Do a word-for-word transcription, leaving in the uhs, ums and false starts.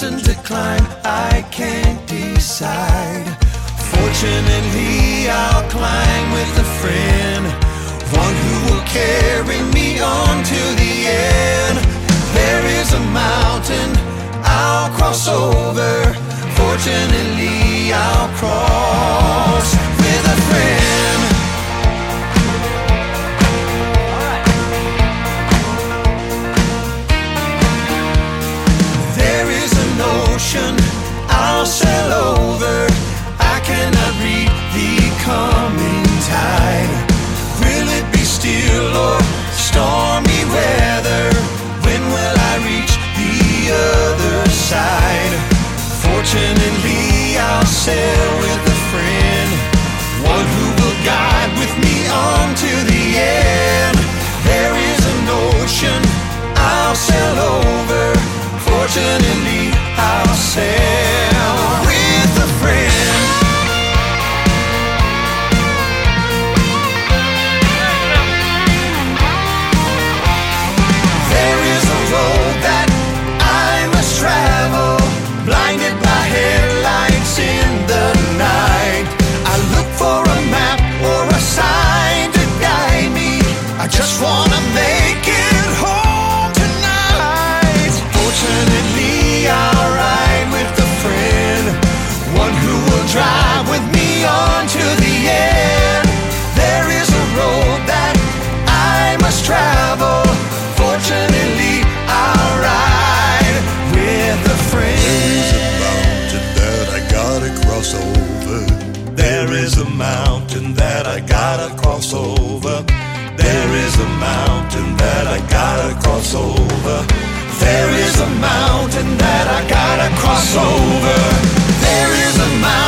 mountain to climb, I can't decide. Fortunately, I'll climb with a friend, one who will carry me on to the end. There is a mountain I'll cross over. Fortunately, I'll cross with a friend. There is an ocean I'll sail over. I cannot read the coming tide. Will it be still or stormy weather? When will I reach the other side? Fortunately, I'll sail with a friend, one who will guide with me on to the end. There is an ocean I'll sail over. Fortunately, I'll sail with a friend. There is a road that I must travel, blinded by headlights in the night. I look for a map or a sign to guide me. I just wanna make it home tonight. Fortunately, I'll ride with a friend, one who will drive with me on to the end. There is a road that I must travel. Fortunately, I'll ride with a friend. There is a mountain that I gotta cross over. There is a mountain that I gotta cross over. There is a mountain that I gotta cross over. There is a mountain